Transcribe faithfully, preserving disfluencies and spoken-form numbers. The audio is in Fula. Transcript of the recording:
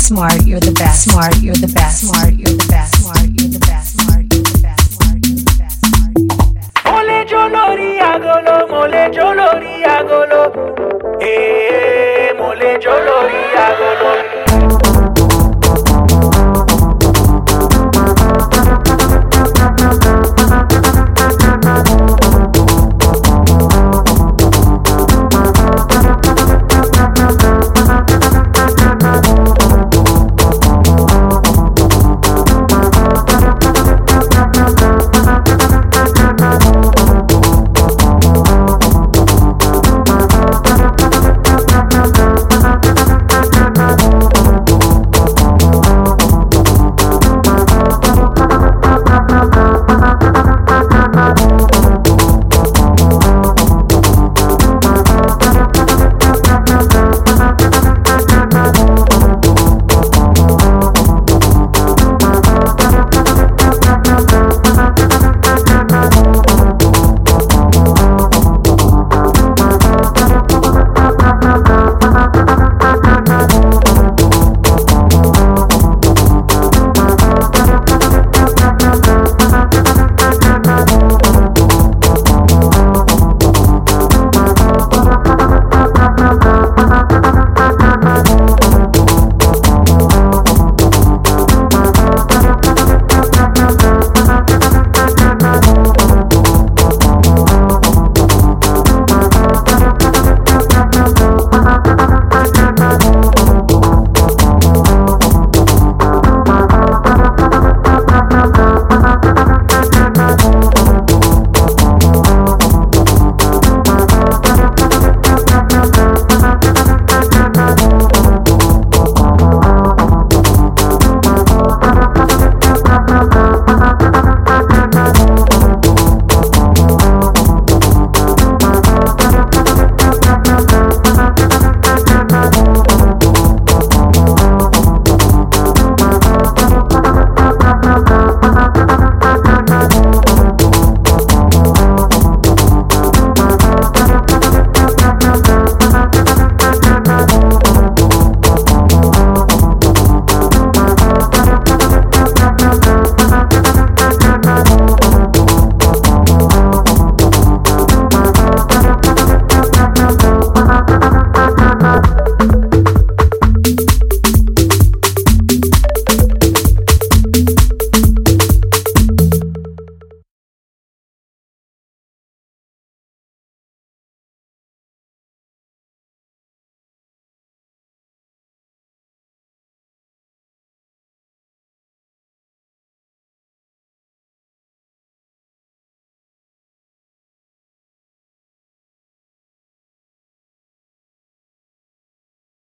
Smart, you're the best. Smart, you're the best. Smart, you're the best. Smart, you're the best. Smart, you're the best. Smart, you're the best. Smart, you're the best. Mole jolori agolo, mole jolori agolo. Eh, mole jolori agolo.